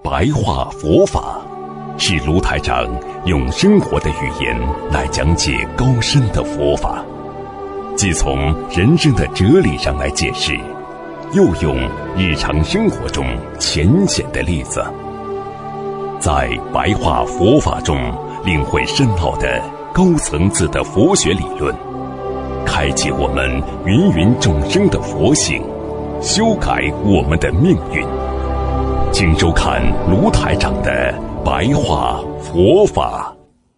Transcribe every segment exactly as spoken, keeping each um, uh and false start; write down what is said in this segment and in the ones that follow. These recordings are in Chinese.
白话佛法，是卢台长用生活的语言来讲解高深的佛法，既从人生的哲理上来解释，又用日常生活中浅显的例子，在白话佛法中领会深奥的高层次的佛学理论，开启我们芸芸众生的佛性，修改我们的命运。请收看卢台长的白话佛法。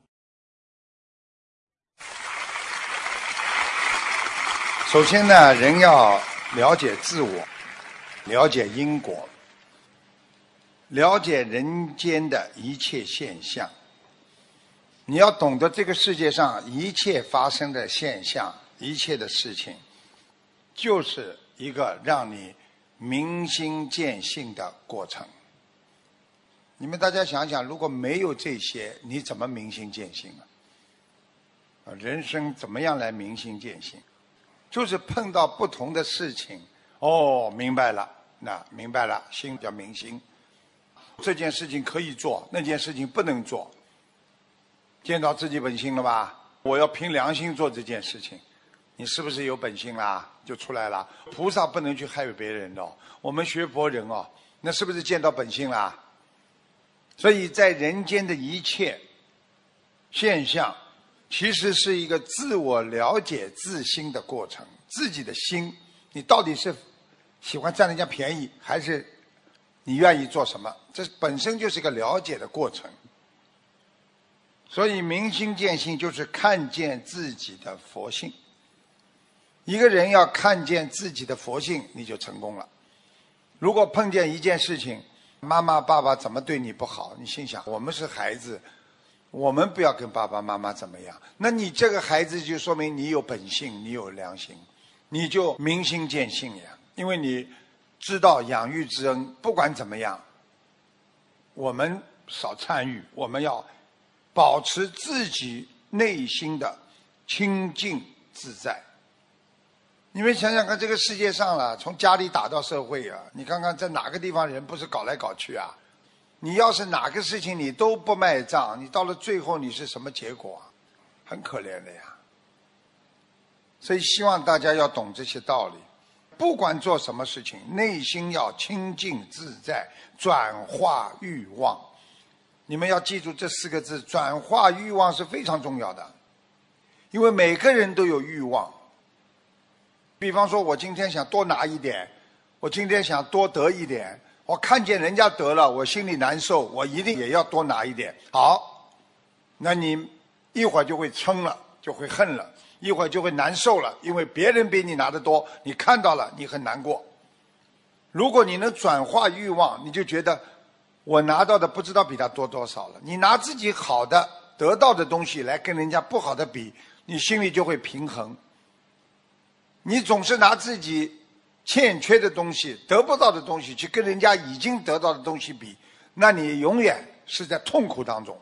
首先呢，人要了解自我，了解因果，了解人间的一切现象。你要懂得这个世界上一切发生的现象，一切的事情，就是一个让你明心见性的过程。你们大家想想，如果没有这些，你怎么明心见性啊？人生怎么样来明心见性？就是碰到不同的事情，哦，明白了，那明白了，心叫明心。这件事情可以做，那件事情不能做。见到自己本性了吧？我要凭良心做这件事情，你是不是有本性啦？就出来了。菩萨不能去害别人的哦，我们学佛人哦，那是不是见到本性啦？所以在人间的一切现象，其实是一个自我了解自心的过程。自己的心，你到底是喜欢占人家便宜，还是你愿意做什么？这本身就是一个了解的过程。所以明心见性就是看见自己的佛性。一个人要看见自己的佛性，你就成功了。如果碰见一件事情，妈妈爸爸怎么对你不好，你心想我们是孩子，我们不要跟爸爸妈妈怎么样，那你这个孩子就说明你有本性，你有良心，你就明心见性呀。因为你知道养育之恩，不管怎么样，我们少参与，我们要保持自己内心的清净自在。你们想想看，这个世界上了，从家里打到社会啊，你看看在哪个地方人不是搞来搞去啊？你要是哪个事情你都不卖账，你到了最后你是什么结果？很可怜的呀。所以希望大家要懂这些道理，不管做什么事情，内心要清净自在，转化欲望。你们要记住这四个字，转化欲望是非常重要的，因为每个人都有欲望。比方说我今天想多拿一点，我今天想多得一点，我看见人家得了，我心里难受，我一定也要多拿一点。好，那你一会儿就会嗔了，就会恨了，一会儿就会难受了，因为别人比你拿得多，你看到了，你很难过。如果你能转化欲望，你就觉得我拿到的不知道比他多多少了。你拿自己好的得到的东西来跟人家不好的比，你心里就会平衡。你总是拿自己欠缺的东西、得不到的东西去跟人家已经得到的东西比，那你永远是在痛苦当中。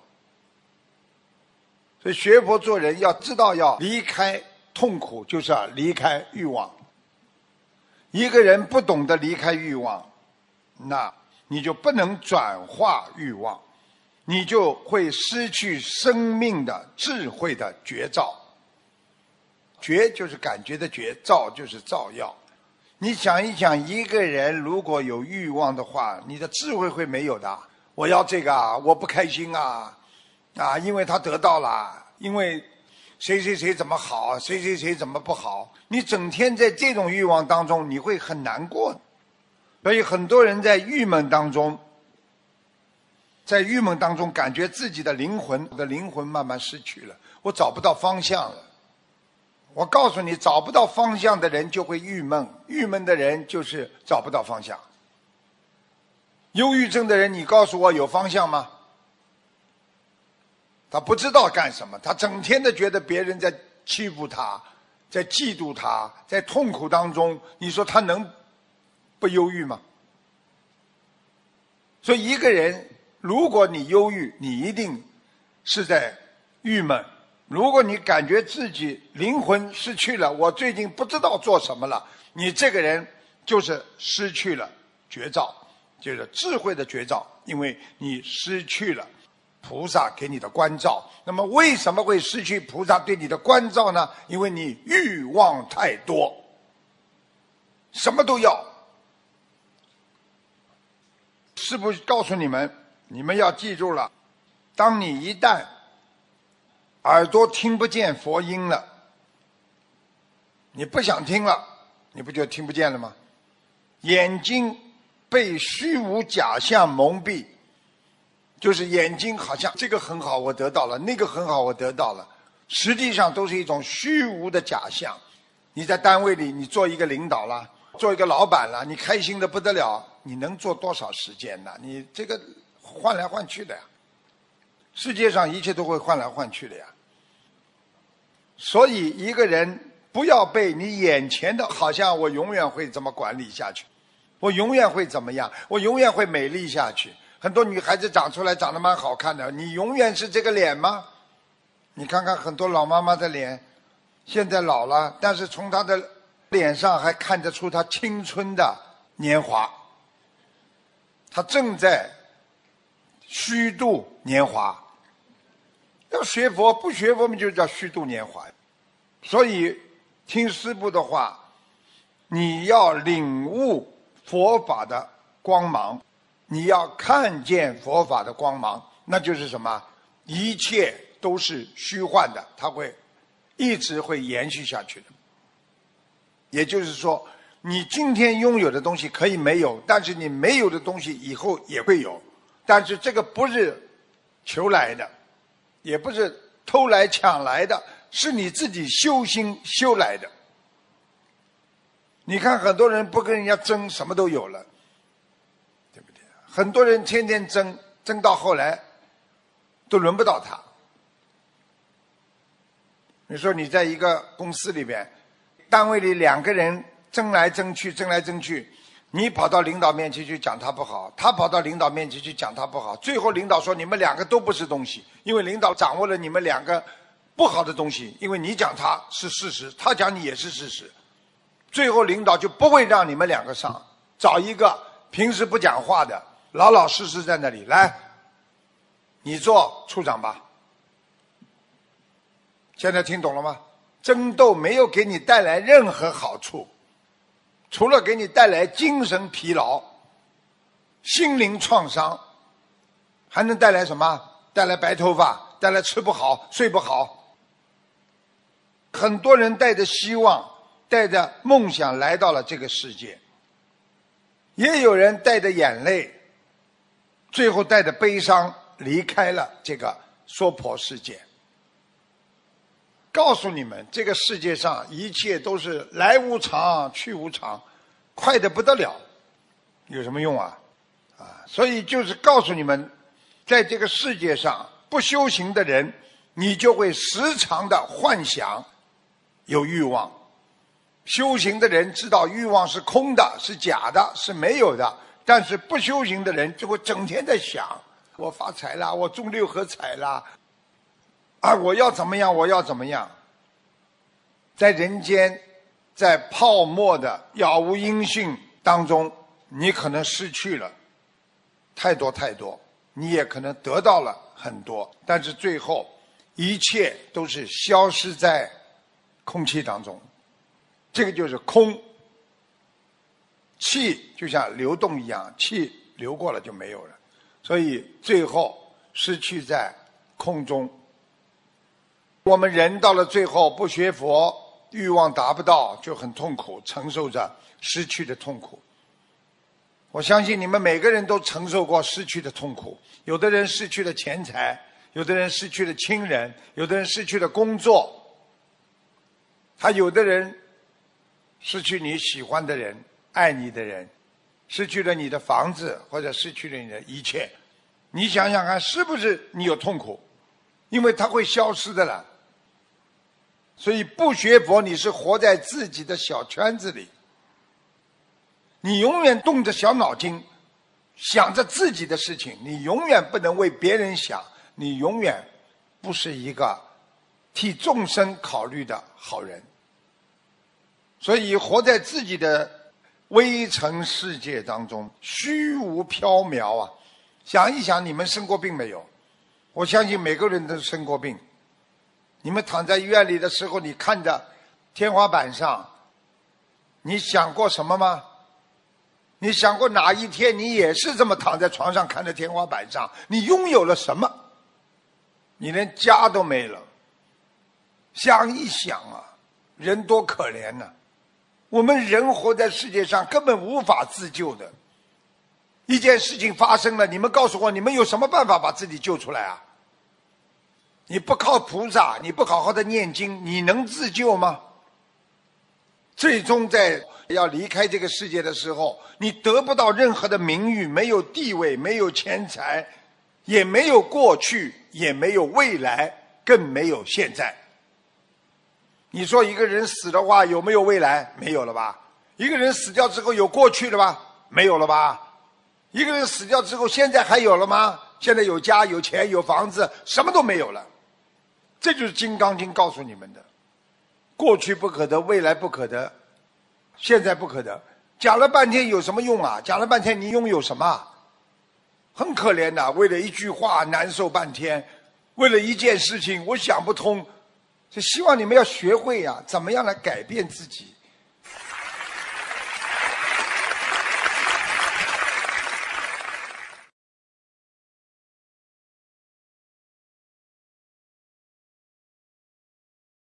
所以学佛做人要知道要离开痛苦，就是要离开欲望。一个人不懂得离开欲望，那你就不能转化欲望，你就会失去生命的智慧的觉照。觉就是感觉的觉，照就是照耀。你想一想，一个人如果有欲望的话，你的智慧会没有的。我要这个啊，我不开心啊，啊，因为他得到了，因为谁谁谁怎么好，谁谁谁怎么不好。你整天在这种欲望当中，你会很难过。所以很多人在郁闷当中，在郁闷当中感觉自己的灵魂，我的灵魂慢慢失去了，我找不到方向了。我告诉你，找不到方向的人就会郁闷，郁闷的人就是找不到方向。忧郁症的人，你告诉我有方向吗？他不知道干什么，他整天的觉得别人在欺负他，在嫉妒他，在痛苦当中，你说他能不忧郁吗？所以一个人，如果你忧郁，你一定是在郁闷。如果你感觉自己灵魂失去了，我最近不知道做什么了，你这个人就是失去了觉照， 就是智慧的绝招，因为你失去了菩萨给你的关照。那么为什么会失去菩萨对你的关照呢？因为你欲望太多，什么都要。师父告诉你们，你们要记住了，当你一旦耳朵听不见佛音了，你不想听了，你不就听不见了吗？眼睛被虚无假象蒙蔽，就是眼睛好像这个很好我得到了，那个很好我得到了，实际上都是一种虚无的假象。你在单位里，你做一个领导了，做一个老板了，你开心的不得了，你能做多少时间呢？你这个换来换去的呀，世界上一切都会换来换去的呀。所以一个人不要被你眼前的好像我永远会这么管理下去，我永远会怎么样，我永远会美丽下去。很多女孩子长出来长得蛮好看的，你永远是这个脸吗？你看看很多老妈妈的脸，现在老了，但是从她的脸上还看得出她青春的年华，她正在虚度年华。要学佛，不学佛们就叫虚度年华。所以听师父的话，你要领悟佛法的光芒，你要看见佛法的光芒，那就是什么？一切都是虚幻的，它会一直会延续下去的。也就是说，你今天拥有的东西可以没有，但是你没有的东西以后也会有，但是这个不是求来的，也不是偷来抢来的，是你自己修心修来的。你看很多人不跟人家争，什么都有了，对不对？很多人天天争，争到后来都轮不到他。你说你在一个公司里边，单位里两个人争来争去，争来争去，你跑到领导面前去讲他不好，他跑到领导面前去讲他不好，最后领导说你们两个都不是东西，因为领导掌握了你们两个不好的东西，因为你讲他是事实，他讲你也是事实，最后领导就不会让你们两个上，找一个平时不讲话的，老老实实在那里来，你做处长吧。现在听懂了吗？争斗没有给你带来任何好处，除了给你带来精神疲劳、心灵创伤，还能带来什么？带来白头发，带来吃不好、睡不好。很多人带着希望、带着梦想来到了这个世界，也有人带着眼泪，最后带着悲伤离开了这个娑婆世界。告诉你们，这个世界上一切都是来无常去无常，快得不得了，有什么用啊？啊，所以就是告诉你们，在这个世界上不修行的人，你就会时常的幻想有欲望。修行的人知道欲望是空的，是假的，是没有的，但是不修行的人就会整天在想，我发财了，我中六合彩了，啊，我要怎么样，我要怎么样。在人间，在泡沫的杳无音讯当中，你可能失去了太多太多，你也可能得到了很多，但是最后一切都是消失在空气当中。这个就是空，气就像流动一样，气流过了就没有了，所以最后失去在空中。我们人到了最后不学佛，欲望达不到，就很痛苦，承受着失去的痛苦。我相信你们每个人都承受过失去的痛苦，有的人失去了钱财，有的人失去了亲人，有的人失去了工作，还有的人失去你喜欢的人，爱你的人，失去了你的房子，或者失去了你的一切。你想想看，是不是你有痛苦？因为它会消失的了。所以不学佛，你是活在自己的小圈子里，你永远动着小脑筋，想着自己的事情，你永远不能为别人想，你永远不是一个替众生考虑的好人。所以活在自己的微尘世界当中虚无缥缈啊！想一想，你们生过病没有？我相信每个人都生过病。你们躺在医院里的时候，你看着天花板上，你想过什么吗？你想过哪一天你也是这么躺在床上看着天花板上？你拥有了什么？你连家都没了。想一想啊，人多可怜呢、啊！我们人活在世界上根本无法自救的。一件事情发生了，你们告诉我，你们有什么办法把自己救出来啊？你不靠菩萨，你不好好的念经，你能自救吗？最终在要离开这个世界的时候，你得不到任何的名誉，没有地位，没有钱财，也没有过去，也没有未来，更没有现在。你说一个人死的话有没有未来？没有了吧。一个人死掉之后有过去了吧？没有了吧。一个人死掉之后现在还有了吗？现在有家有钱有房子，什么都没有了。这就是《金刚经》告诉你们的，过去不可得，未来不可得，现在不可得。讲了半天有什么用啊？讲了半天你拥有什么？很可怜的，为了一句话难受半天，为了一件事情我想不通。就希望你们要学会呀、啊，怎么样来改变自己。